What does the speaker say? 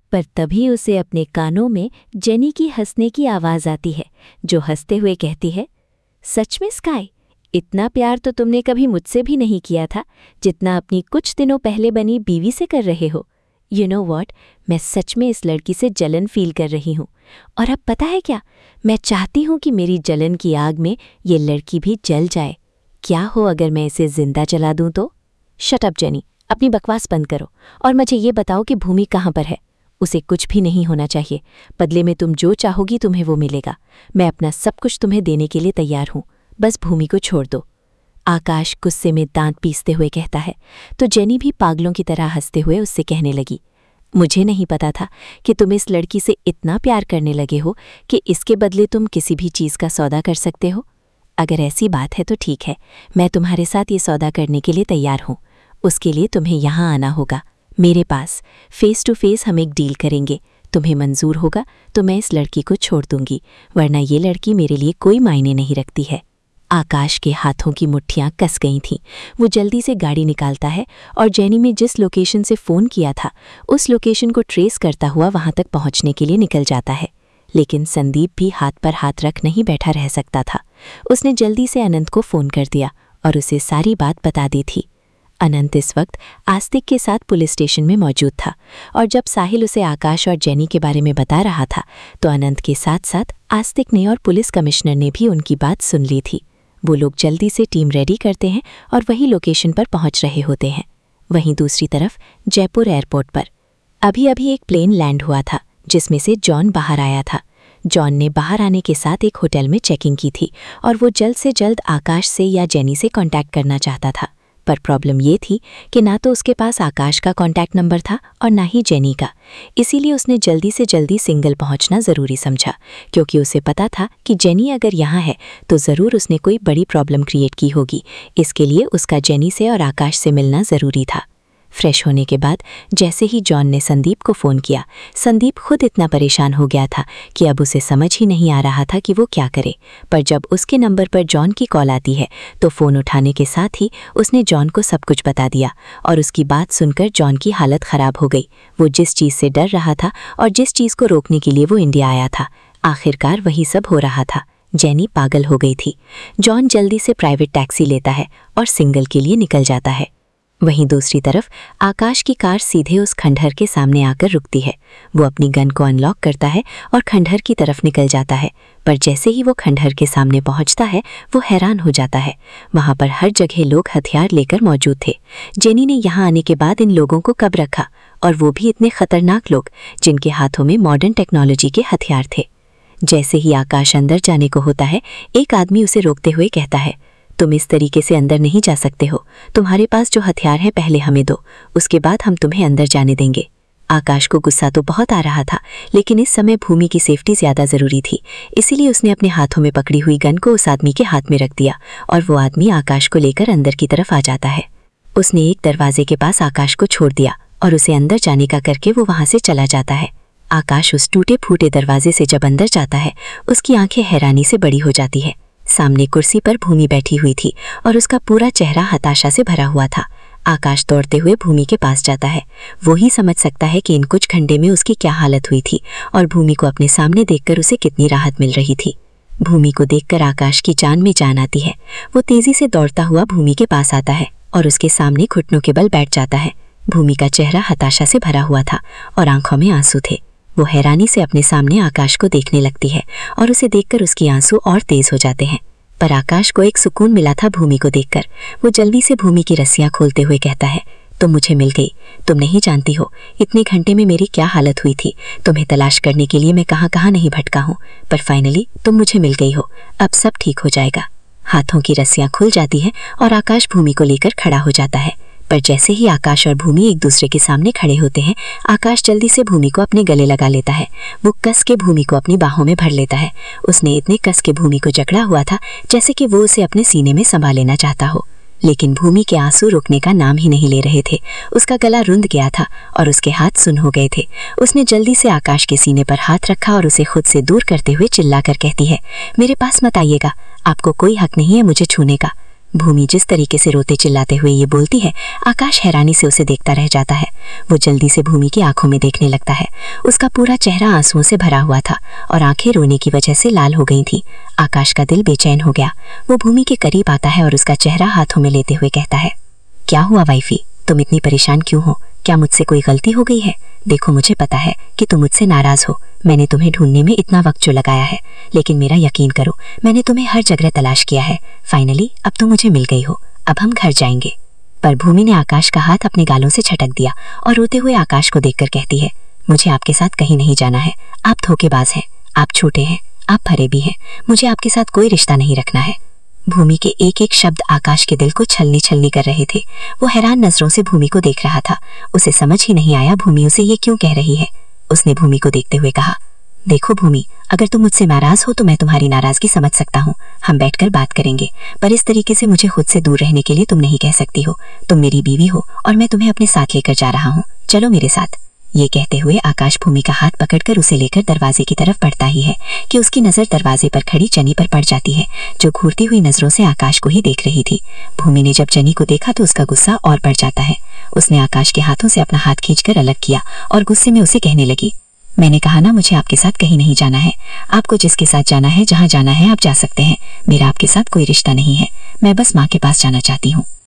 पर तभी उसे अपने कानों में जेनी की हंसने की आवाज़ आती है, जो हंसते हुए कहती है, सच में स्काई, इतना प्यार तो तुमने कभी मुझसे भी नहीं किया था जितना अपनी कुछ दिनों पहले बनी बीवी से कर रहे हो। यू नो वॉट, मैं सच में इस लड़की से जलन फील कर रही हूँ। और अब पता है क्या, मैं चाहती हूँ कि मेरी जलन की आग में ये लड़की भी जल जाए। क्या हो अगर मैं इसे जिंदा जला दूँ तो? शट अप जेनी, अपनी बकवास बंद करो और मुझे ये बताओ कि भूमि कहाँ पर है। उसे कुछ भी नहीं होना चाहिए। बदले में तुम जो चाहोगी तुम्हें वो मिलेगा। मैं अपना सब कुछ तुम्हें देने के लिए तैयार हूँ, बस भूमि को छोड़ दो। आकाश गुस्से में दांत पीसते हुए कहता है, तो जेनी भी पागलों की तरह हंसते हुए उससे कहने लगी, मुझे नहीं पता था कि तुम इस लड़की से इतना प्यार करने लगे हो कि इसके बदले तुम किसी भी चीज़ का सौदा कर सकते हो। अगर ऐसी बात है तो ठीक है, मैं तुम्हारे साथ ये सौदा करने के लिए तैयार हूँ। उसके लिए तुम्हें यहाँ आना होगा मेरे पास। फेस टू फेस हम एक डील करेंगे। तुम्हें मंजूर होगा तो मैं इस लड़की को छोड़ दूंगी, वरना ये लड़की मेरे लिए कोई मायने नहीं रखती है। आकाश के हाथों की मुट्ठियां कस गई थीं। वो जल्दी से गाड़ी निकालता है और जेनी में जिस लोकेशन से फ़ोन किया था उस लोकेशन को ट्रेस करता हुआ वहां तक पहुंचने के लिए निकल जाता है। लेकिन संदीप भी हाथ पर हाथ रख नहीं बैठा रह सकता था। उसने जल्दी से अनंत को फ़ोन कर दिया और उसे सारी बात बता दी थी। अनंत इस वक्त आस्तिक के साथ पुलिस स्टेशन में मौजूद था और जब साहिल उसे आकाश और जेनी के बारे में बता रहा था तो अनंत के साथ साथ आस्तिक ने और पुलिस कमिश्नर ने भी उनकी बात सुन ली थी। वो लोग जल्दी से टीम रेडी करते हैं और वही लोकेशन पर पहुंच रहे होते हैं। वहीं दूसरी तरफ जयपुर एयरपोर्ट पर अभी एक प्लेन लैंड हुआ था जिसमें से जॉन बाहर आया था। जॉन ने बाहर आने के साथ एक होटल में चेकिंग की थी और वो जल्द से जल्द आकाश से या जेनी से कांटेक्ट करना चाहता था। पर प्रॉब्लम ये थी कि ना तो उसके पास आकाश का कांटेक्ट नंबर था और ना ही जेनी का। इसीलिए उसने जल्दी से जल्दी सिंगल पहुंचना ज़रूरी समझा, क्योंकि उसे पता था कि जेनी अगर यहाँ है तो ज़रूर उसने कोई बड़ी प्रॉब्लम क्रिएट की होगी। इसके लिए उसका जेनी से और आकाश से मिलना ज़रूरी था। फ्रेश होने के बाद जैसे ही जॉन ने संदीप को फ़ोन किया, संदीप खुद इतना परेशान हो गया था कि अब उसे समझ ही नहीं आ रहा था कि वो क्या करे। पर जब उसके नंबर पर जॉन की कॉल आती है तो फ़ोन उठाने के साथ ही उसने जॉन को सब कुछ बता दिया और उसकी बात सुनकर जॉन की हालत ख़राब हो गई। वो जिस चीज़ से डर रहा था और जिस चीज़ को रोकने के लिए वो इंडिया आया था, आखिरकार वही सब हो रहा था। जेनी पागल हो गई थी। जॉन जल्दी से प्राइवेट टैक्सी लेता है और सिंगल के लिए निकल जाता है। वहीं दूसरी तरफ आकाश की कार सीधे उस खंडहर के सामने आकर रुकती है। वो अपनी गन को अनलॉक करता है और खंडहर की तरफ निकल जाता है। पर जैसे ही वो खंडहर के सामने पहुंचता है वो हैरान हो जाता है। वहां पर हर जगह लोग हथियार लेकर मौजूद थे। जेनी ने यहाँ आने के बाद इन लोगों को कब रखा, और वो भी इतने खतरनाक लोग जिनके हाथों में मॉडर्न टेक्नोलॉजी के हथियार थे। जैसे ही आकाश अंदर जाने को होता है, एक आदमी उसे रोकते हुए कहता है, तुम इस तरीके से अंदर नहीं जा सकते हो। तुम्हारे पास जो हथियार है पहले हमें दो, उसके बाद हम तुम्हें अंदर जाने देंगे। आकाश को गुस्सा तो बहुत आ रहा था, लेकिन इस समय भूमि की सेफ्टी ज़्यादा ज़रूरी थी। इसीलिए उसने अपने हाथों में पकड़ी हुई गन को उस आदमी के हाथ में रख दिया और वो आदमी आकाश को लेकर अंदर की तरफ आ जाता है। उसने एक दरवाजे के पास आकाश को छोड़ दिया और उसे अंदर जाने का करके वो वहाँ से चला जाता है। आकाश उस टूटे फूटे दरवाजे से जब अंदर जाता है, उसकी आंखें हैरानी से बड़ी हो जाती है। सामने कुर्सी पर भूमि बैठी हुई थी और उसका पूरा चेहरा हताशा से भरा हुआ था। आकाश दौड़ते हुए भूमि के पास जाता है। वो ही समझ सकता है कि इन कुछ घंटे में उसकी क्या हालत हुई थी और भूमि को अपने सामने देखकर उसे कितनी राहत मिल रही थी। भूमि को देखकर आकाश की जान में जान आती है। वो तेजी से दौड़ता हुआ भूमि के पास आता है और उसके सामने घुटनों के बल बैठ जाता है। भूमि का चेहरा हताशा से भरा हुआ था और आंखों में आंसू थे। वो हैरानी से अपने सामने आकाश को देखने लगती है और उसे देखकर उसकी आंसू और तेज हो जाते हैं। पर आकाश को एक सुकून मिला था भूमि को देखकर। वो जल्दी से भूमि की रस्सियां खोलते हुए कहता है, तुम मुझे मिल गई। तुम नहीं जानती हो इतने घंटे में मेरी क्या हालत हुई थी। तुम्हें तलाश करने के लिए मैं कहाँ कहाँ नहीं भटका हूँ, पर फाइनली तुम मुझे मिल गई हो। अब सब ठीक हो जाएगा। हाथों की रस्सियां खुल जाती हैं और आकाश भूमि को लेकर खड़ा हो जाता है। पर जैसे ही आकाश और भूमि एक दूसरे के सामने खड़े होते हैं, आकाश जल्दी से भूमि को अपने गले लगा लेता है। वो कस के भूमि को अपनी बाहों में भर लेता है। उसने इतने कस के भूमि को जकड़ा हुआ था जैसे कि वो उसे अपने सीने में संभाल लेना चाहता हो, लेकिन भूमि के आंसू रुकने का नाम ही नहीं ले रहे थे। उसका गला रुंध गया था और उसके हाथ सुन्न हो गए थे। उसने जल्दी से आकाश के सीने पर हाथ रखा और उसे खुद से दूर करते हुए चिल्लाकर कहती है, मेरे पास मत आइएगा, आपको कोई हक नहीं है मुझे छूने का। भूमि जिस तरीके से रोते चिल्लाते हुए ये बोलती है, आकाश हैरानी से उसे देखता रह जाता है। वो जल्दी से भूमि की आंखों में देखने लगता है। उसका पूरा चेहरा आंसुओं से भरा हुआ था और आंखें रोने की वजह से लाल हो गई थी। आकाश का दिल बेचैन हो गया। वो भूमि के करीब आता है और उसका चेहरा हाथों में लेते हुए कहता है, क्या हुआ वाइफी, तुम इतनी परेशान क्यों हो? क्या मुझसे कोई गलती हो गई है? देखो, मुझे पता है कि तुम मुझसे नाराज हो। मैंने तुम्हें ढूंढने में इतना वक्त जो लगाया है, लेकिन मेरा यकीन करो, मैंने तुम्हें हर जगह तलाश किया है। फाइनली अब तुम मुझे मिल गई हो। अब हम घर जाएंगे। पर भूमि ने आकाश का हाथ अपने गालों से झटक दिया और रोते हुए आकाश को देखकर कहती है, मुझे आपके साथ कहीं नहीं जाना है। आप धोखेबाज हैं, आप झूठे हैं, आप फरेबी हैं। मुझे आपके साथ कोई रिश्ता नहीं रखना है। भूमि के एक एक शब्द आकाश के दिल को छलनी छलनी कर रहे थे। वो हैरान नजरों से भूमि को देख रहा था। उसे समझ ही नहीं आया भूमि उसे ये क्यों कह रही है। उसने भूमि को देखते हुए कहा, देखो भूमि, अगर तुम मुझसे नाराज हो तो मैं तुम्हारी नाराजगी समझ सकता हूँ। हम बैठकर बात करेंगे, पर इस तरीके से मुझे खुद से दूर रहने के लिए तुम नहीं कह सकती हो। तुम मेरी बीवी हो और मैं तुम्हें अपने साथ लेकर जा रहा हूँ। चलो मेरे साथ। ये कहते हुए आकाश भूमि का हाथ पकड़कर उसे लेकर दरवाजे की तरफ बढ़ता ही है कि उसकी नजर दरवाजे पर खड़ी जनी पर पड़ जाती है, जो घूरती हुई नजरों से आकाश को ही देख रही थी। भूमि ने जब जनी को देखा तो उसका गुस्सा और बढ़ जाता है। उसने आकाश के हाथों से अपना हाथ खींचकर अलग किया और गुस्से में उसे कहने लगी, मैंने कहा ना, मुझे आपके साथ कहीं नहीं जाना है। आपको जिसके साथ जाना है, जहाँ जाना है आप जा सकते हैं। मेरा आपके साथ कोई रिश्ता नहीं है। मैं बस माँ के पास जाना चाहती हूँ।